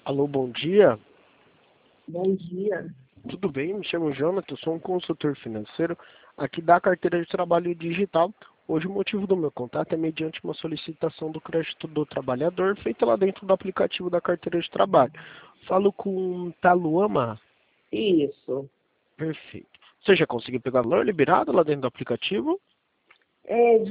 Alô, bom dia. Bom dia. Tudo bem? Me chamo Jonathan, sou um consultor financeiro aqui da carteira de trabalho digital. Hoje o motivo do meu contato é mediante uma solicitação do crédito do trabalhador feita lá dentro do aplicativo da carteira de trabalho. Falo com Taluama. Isso. Perfeito. Você já conseguiu pegar o valor liberado lá dentro do aplicativo? De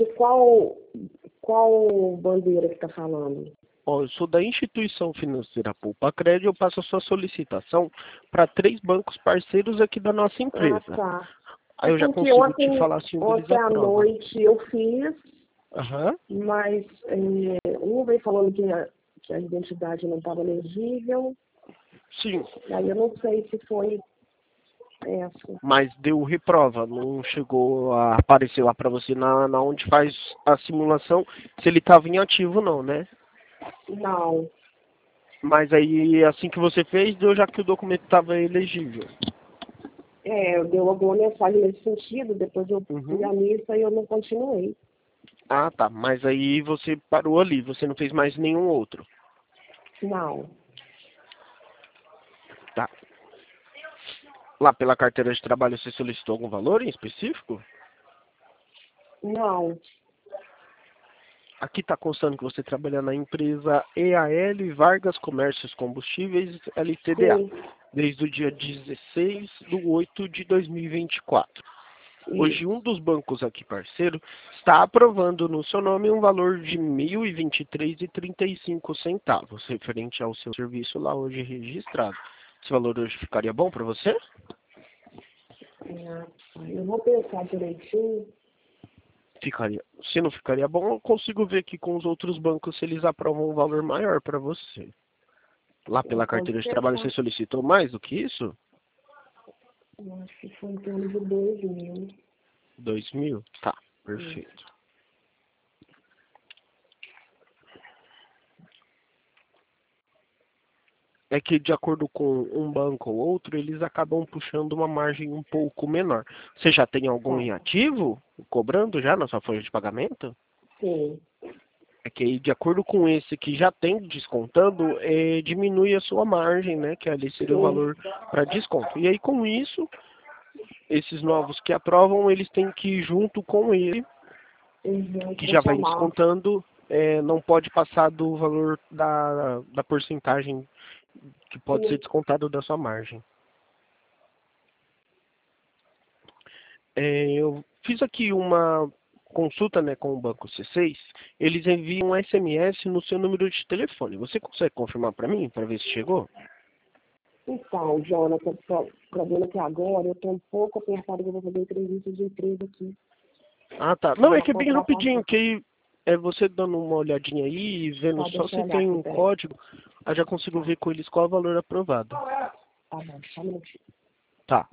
qual bandeira que está falando? Ó, eu sou da instituição financeira Poupa Crédito, eu passo a sua solicitação para 3 bancos parceiros aqui da nossa Ah, empresa. tá. Aí eu já Porque consigo te falar se um deles ontem à aprova. noite eu fiz, Aham. mas um veio falando que a identidade não estava legível, Sim, aí eu não sei se foi essa. mas deu reprova, não chegou a aparecer lá para você na onde faz a simulação se ele estava em ativo não, né? Não. Mas aí assim que você fez, deu já que o documento estava elegível. Deu alguma mensagem nesse sentido, depois eu fui Uhum. à missa e eu não continuei. Ah, tá. Mas aí você parou ali, você não fez mais nenhum outro. Não. Tá. Lá pela carteira de trabalho você solicitou algum valor em específico? Não. Aqui está constando que você trabalha na empresa EAL Vargas Comércios Combustíveis LTDA, Sim. desde o dia 16/8 de 2024. Hoje, um Isso. dos bancos aqui, parceiro, está aprovando no seu nome um valor de R$ 1.023,35, referente ao seu serviço lá hoje registrado. Esse valor hoje ficaria bom para você? Eu vou pensar direitinho. Ficaria. Se não ficaria bom, eu consigo ver aqui com os outros bancos se eles aprovam um valor maior para você. Lá pela Pode carteira de trabalho você pensar. solicitou mais do que isso? Eu acho que foi em torno de 2.000. 2.000? Tá, Isso. perfeito. É que de acordo com um banco ou outro, eles acabam puxando uma margem um pouco menor. Você já tem algum Tá. em ativo cobrando já na sua folha de pagamento? Sim. É que aí, de acordo com esse que já tem descontando, diminui a sua margem, né? Que ali seria o Sim. valor para desconto. E aí, com isso, esses novos que aprovam, eles têm que ir junto com ele, Uhum. que Vou já vai somar. descontando, não pode passar do valor da porcentagem que pode ser Sim. descontado da sua margem. Eu fiz aqui uma consulta, né, com o banco C6, eles enviam um SMS no seu número de telefone. Você consegue confirmar para mim, para ver se chegou? Então, Jonathan, o problema é que agora eu estou um pouco apertada que eu vou fazer entrevista de empresa aqui. Ah, tá. Não, é Uma que é bem contratação. rapidinho, que aí é você dando uma olhadinha aí e vendo Tá, só deixa eu se olhar tem aqui, um peraí. código, aí já consigo Tá. ver com eles qual é o valor aprovado. Tá bom, só um minutinho. Tá.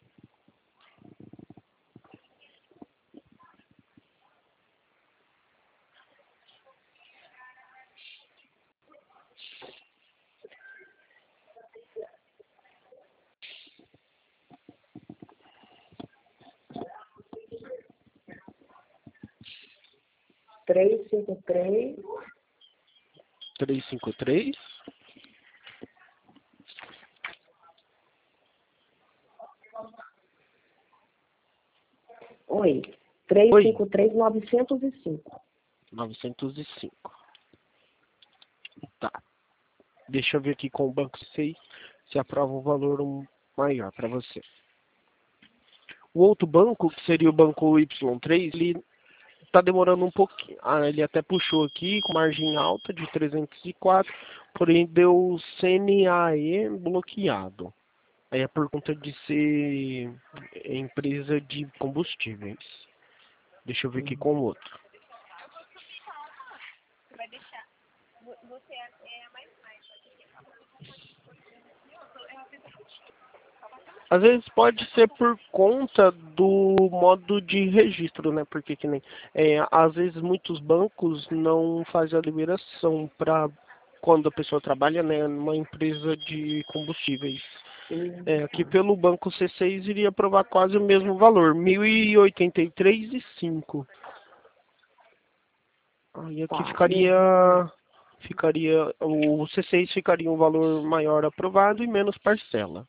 353. 353. Oi. Oi, 353-905. 905. Tá. Deixa eu ver aqui com o banco 6 se aprova um valor maior para você. O outro banco, que seria o banco Y3, ele está demorando um pouquinho. Ah, ele até puxou aqui com margem alta de 304, porém deu CNAE bloqueado. Aí é por conta de ser empresa de combustíveis. Deixa eu ver aqui com o outro. Às vezes pode ser por conta do modo de registro, né? Porque que nem, às vezes muitos bancos não fazem a liberação para quando a pessoa trabalha, né, numa empresa de combustíveis. Aqui Tá. pelo banco C6 iria aprovar quase o mesmo valor, 1.083,05. Aí aqui Tá. ficaria ficaria, o C6 ficaria um valor maior aprovado e menos parcela.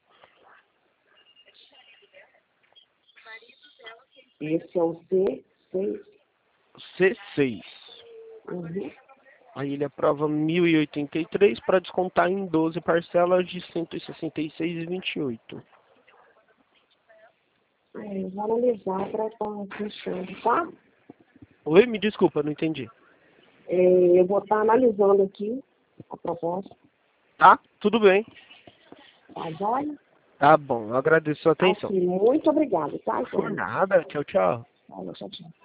Esse é o C6. C6. Uhum. Aí ele aprova 1.083 para descontar em 12 parcelas de 166,28. Eu vou analisar para estar fechando, tá? Oi, me desculpa, não entendi. Eu vou estar analisando aqui a proposta. Tá? Tudo bem. Tá joia? Tá bom, eu agradeço a sua atenção. Aqui, muito obrigada, tá, Por gente? nada, tchau, tchau. Tchau, tchau.